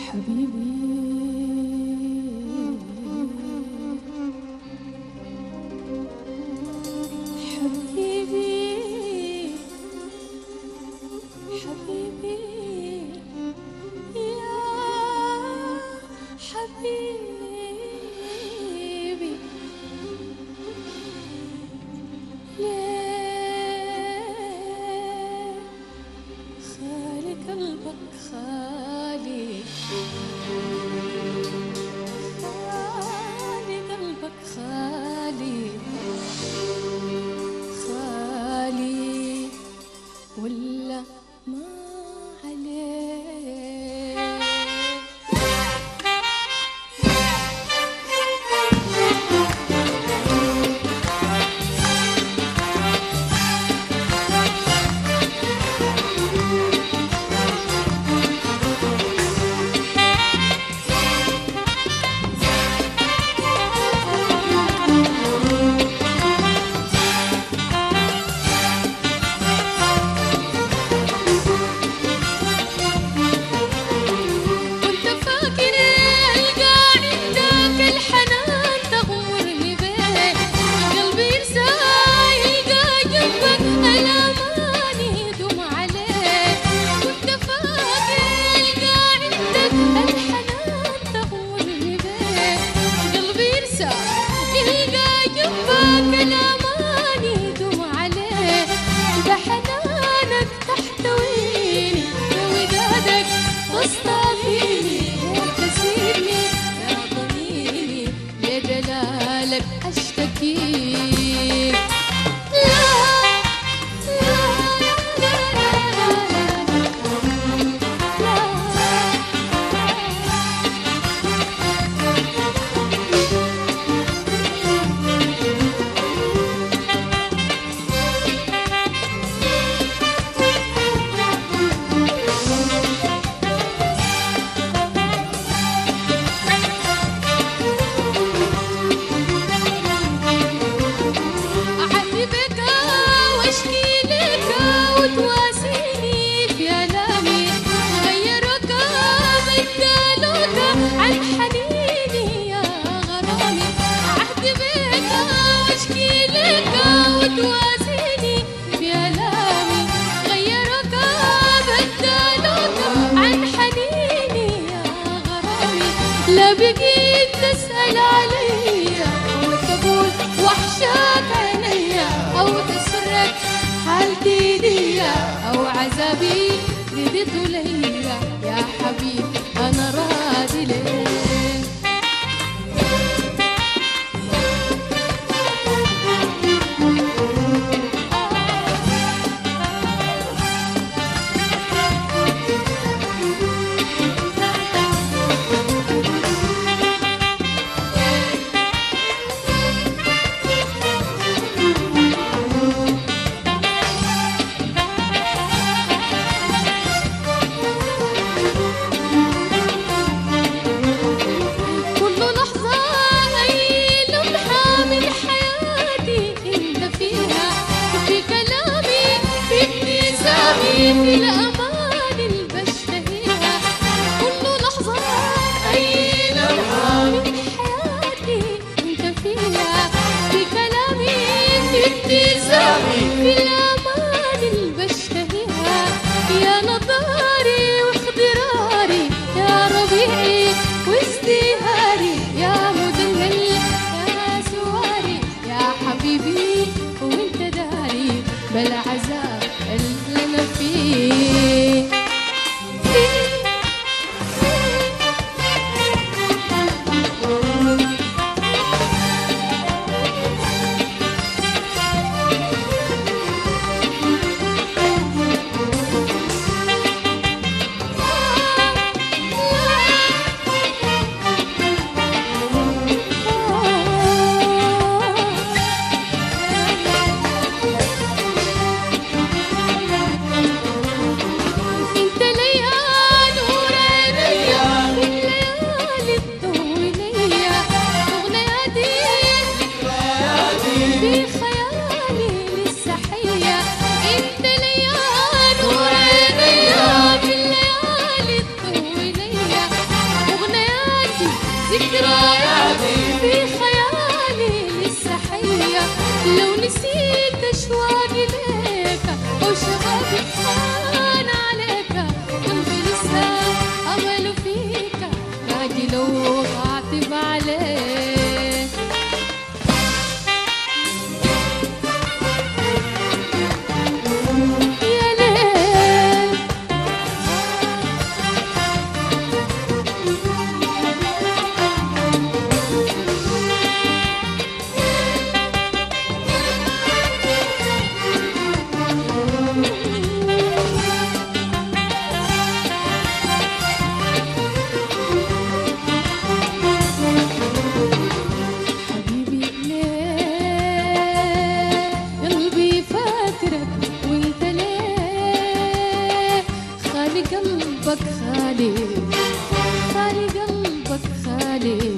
لا بقيت تسأل عليا أو تقول وحشاك عينيا أو تسرك حالتي ديا أو عذابي رديته ليا يا حبيبي أنا راضي ليك. في الأمان اللي بشتهيها كل لحظة أي لمحة من حياتي أنت فيها في كلامي في ابتسامي في الأمان اللي بشتهيها يا نظاري واخضراري يا ربيعي وازدهاري يا مدلل يا سواري يا حبيبي وانت داري بالعذاب اللي أنا فيه. قلبك خالي، خالي قلبك خالي.